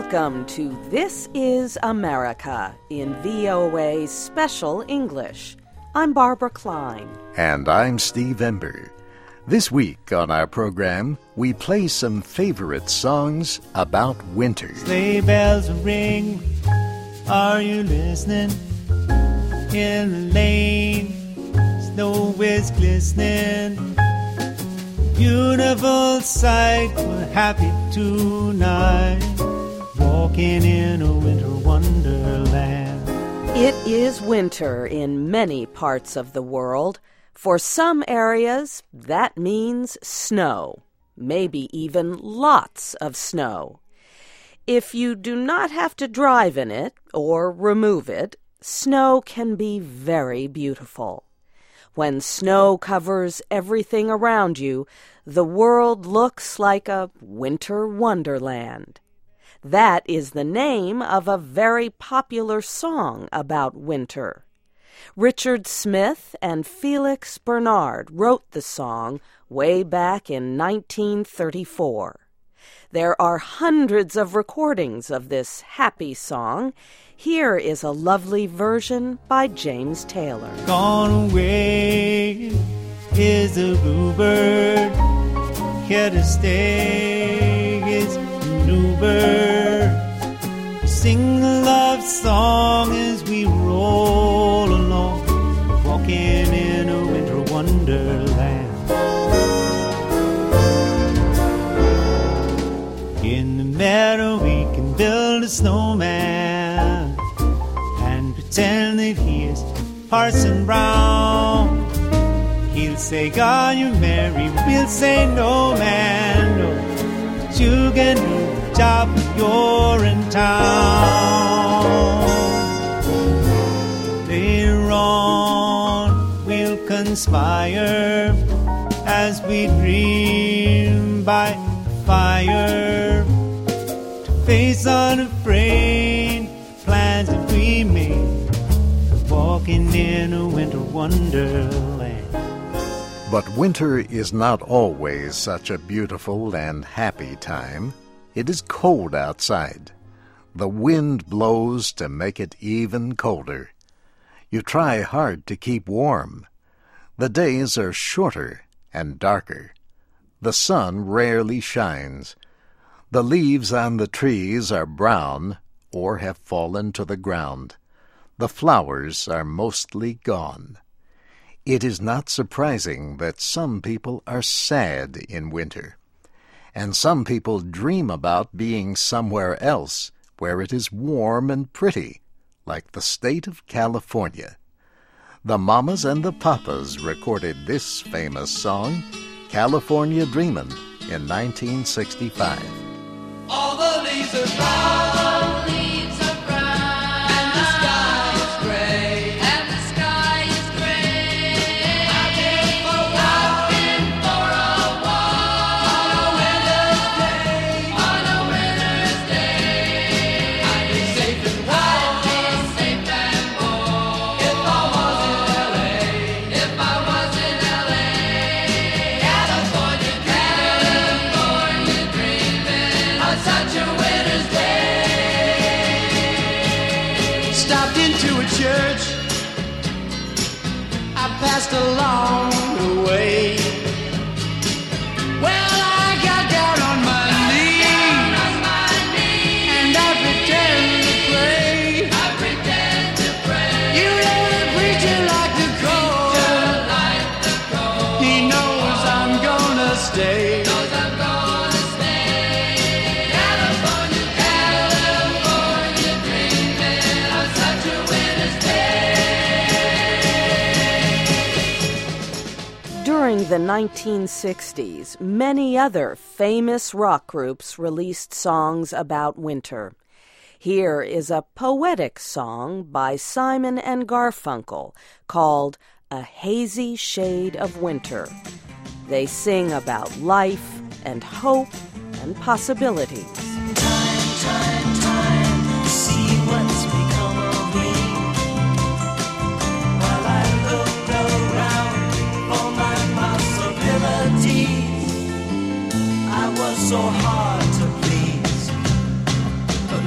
Welcome to This Is America in VOA Special English. I'm Barbara Klein. And I'm Steve Ember. This week on our program, we play some favorite songs about winter. Sleigh bells ring, are you listening? In the lane, snow is glistening. Beautiful sight, we're happy tonight, walking in a winter wonderland. It is winter in many parts of the world. For some areas, that means snow, maybe even lots of snow. If you do not have to drive in it or remove it, snow can be very beautiful. When snow covers everything around you, the world looks like a winter wonderland. That is the name of a very popular song about winter. Richard Smith and Felix Bernard wrote the song way back in 1934. There are hundreds of recordings of this happy song. Here is a lovely version by James Taylor. Gone away is the bluebird, here to stay is the new bird. Sing a love song as we roll along, walking in a winter wonderland. In the meadow we can build a snowman and pretend that he is Parson Brown. He'll say, God, you're merry. We'll say, no, man, no. But you can do the job when you're in town. Later on, we'll conspire as we dream by the fire to face unafraid plans that we made, walking in a winter wonderland. But winter is not always such a beautiful and happy time. It is cold outside. The wind blows to make it even colder. You try hard to keep warm. The days are shorter and darker. The sun rarely shines. The leaves on the trees are brown or have fallen to the ground. The flowers are mostly gone. It is not surprising that some people are sad in winter, and some people dream about being somewhere else where it is warm and pretty, like the state of California. The Mamas and the Papas recorded this famous song, California Dreamin', in 1965. All the leaves are brown. Passed along the way. Well, I got down on my knees, and I pretend to pray. You know the preacher like the cold. He knows I'm gonna stay. California dreaming on such a winter's day. During the 1960s, many other famous rock groups released songs about winter. Here is a poetic song by Simon and Garfunkel called A Hazy Shade of Winter. They sing about life and hope and possibilities. Time, see what's become of me. While I looked around for my possibilities, I was so hard to please. But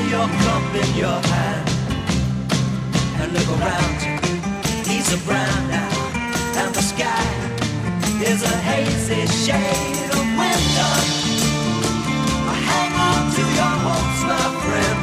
your cup in your hand and look around you. He's a brown now, and the sky is a hazy shade of winter. Hang on to your hopes, my friend.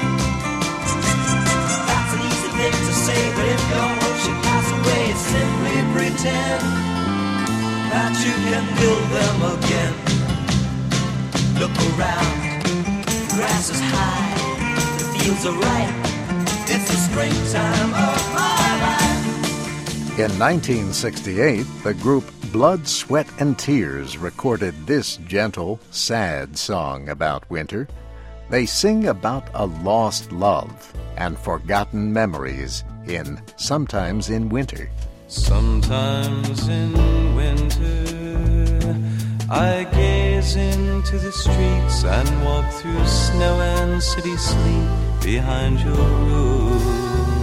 That's an easy thing to say, but if your hopes should pass away, simply pretend that you can build them again. Look around, the grass is high, the fields are ripe. It's the springtime of my life. In 1968, the group Blood, Sweat, and Tears recorded this gentle, sad song about winter. They sing about a lost love and forgotten memories in Sometimes in Winter. Sometimes in winter I gaze into the streets and walk through snow and city sleep behind your roof.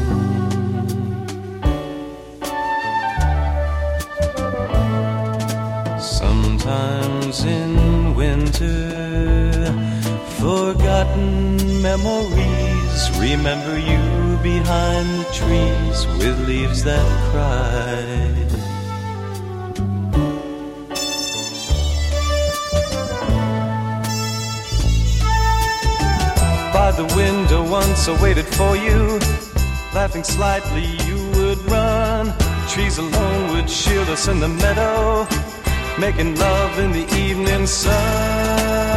Sometimes in winter, forgotten memories remember you behind the trees with leaves that cried. By the window once I waited for you, laughing slightly you would run. Trees alone would shield us in the meadow, making love in the evening sun.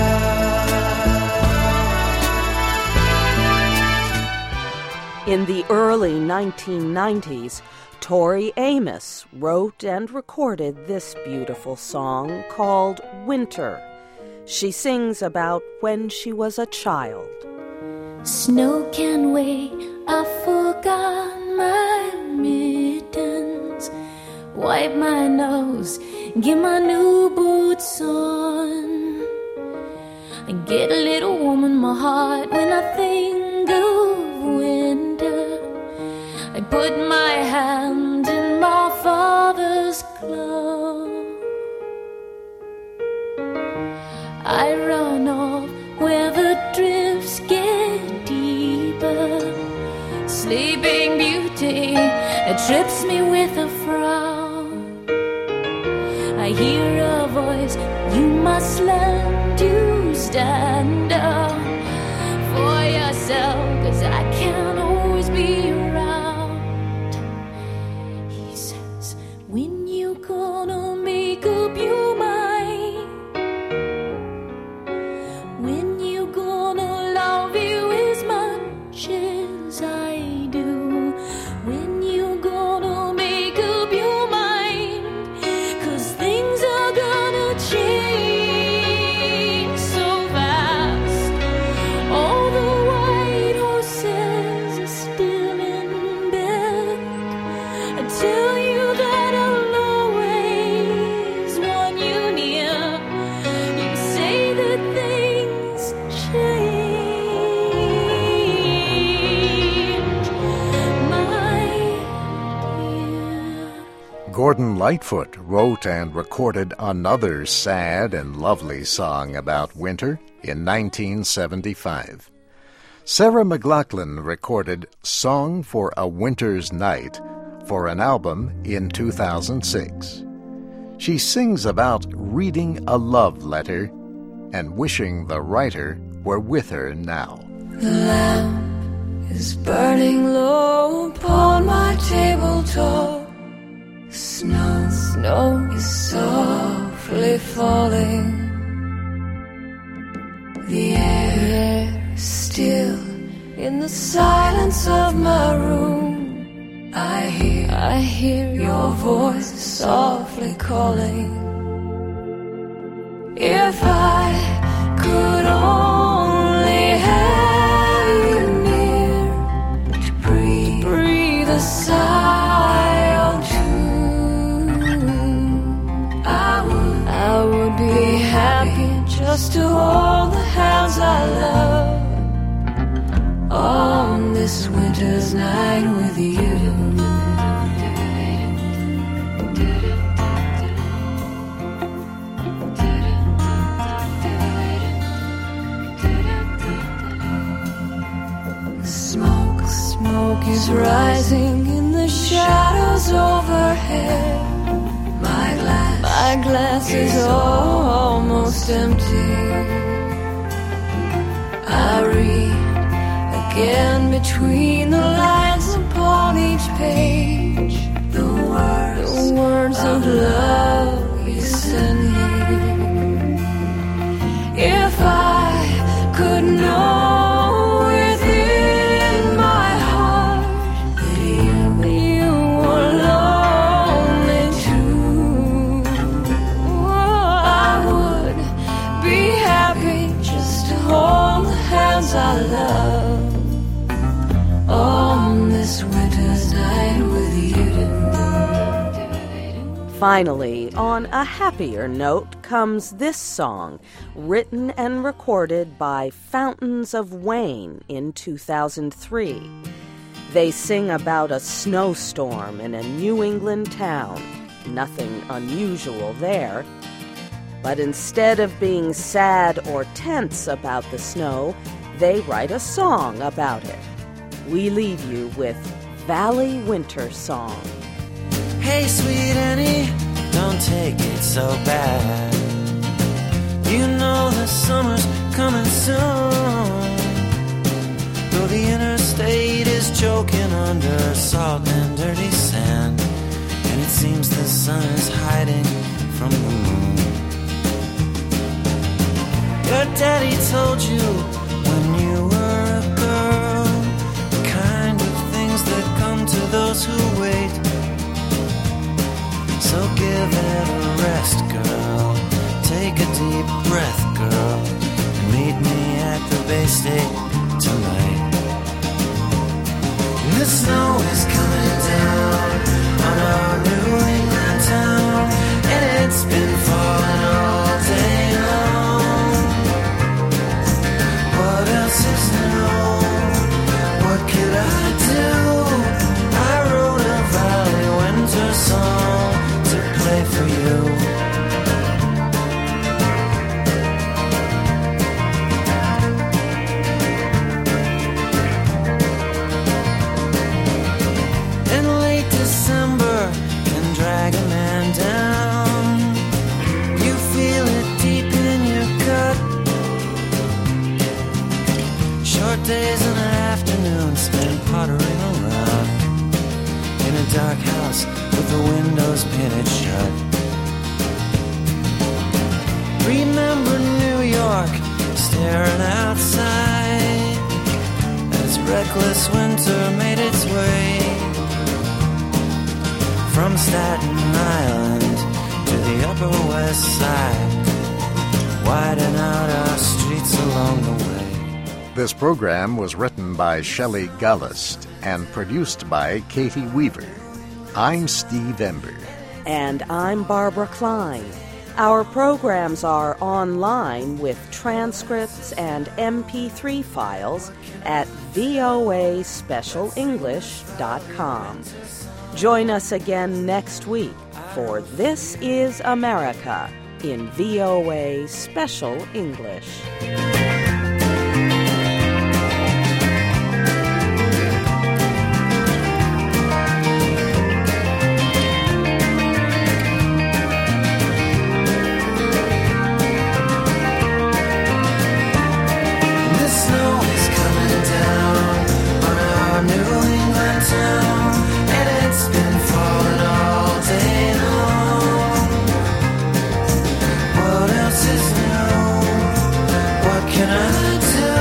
In the early 1990s, Tori Amos wrote and recorded this beautiful song called Winter. She sings about when she was a child. Snow can wait, I forgot my mittens. Wipe my nose, get my new boots on. I get a little warm in my heart when I think of winter. I put my hand in my father's glove. I run off where the drifts get deeper. Sleeping Beauty, it trips me with a frown. I hear a voice, you must learn to stand up for yourself, 'cause I can't always be around. He says, when you gonna make up your mind? When you gonna love you as much as I do? When you gonna make up your mind? 'Cause things are gonna change so fast. All the white horses are still in bed. I tell you that I'll always want you near. You say that things change, my dear. Gordon Lightfoot wrote and recorded another sad and lovely song about winter in 1975. Sarah McLachlan recorded Song for a Winter's Night for an album in 2006. She sings about reading a love letter and wishing the writer were with her now. The lamp is burning low upon my tabletop. Snow is softly falling. The air is still in the silence of my room. I hear your voice softly calling. If I could only have you near to breathe a sigh or two, I would be happy just to hold the hands I love on this winter's night with you. is rising in the shadows overhead. My glass is almost empty. I read again between the lines upon each page the words of love you send me. If I could know within my heart that you were lonely too, I would be happy just to hold the hands I love on this winter's night with you tonight. Finally, on a happier note comes this song, written and recorded by Fountains of Wayne in 2003. They sing about a snowstorm in a New England town. Nothing unusual there. But instead of being sad or tense about the snow, they write a song about it. We leave you with Valley Winter Song. Hey, sweet Annie, don't take it so bad. You know the summer's coming soon. Though the interstate is choking under salt and dirty sand, and it seems the sun is hiding from the moon. Your daddy told you when you were a girl the kind of things that come to those who wait. So give it a rest, girl. Take a deep breath, girl, and meet me at the Bay State tonight. The snow is coming down on our New England town, and it's been falling all day long. What else is new? What could I do? I wrote a Valley Winter song to play for you. In late December can drag a man down. You feel it deep in your gut. Short days and afternoons spent pottering around in a dark house with the windows painted shut. Remember New York staring outside as reckless winter made its way from Staten Island to the Upper West Side, widen out our streets along the way. This program was written by Shelley Gallust and produced by Katie Weaver. I'm Steve Ember. And I'm Barbara Klein. Our programs are online with transcripts and MP3 files at voaspecialenglish.com. Join us again next week for This is America in VOA Special English.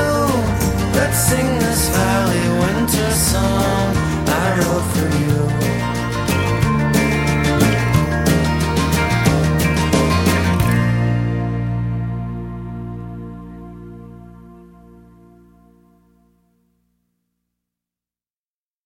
Sing this Valley Winter song I wrote for you.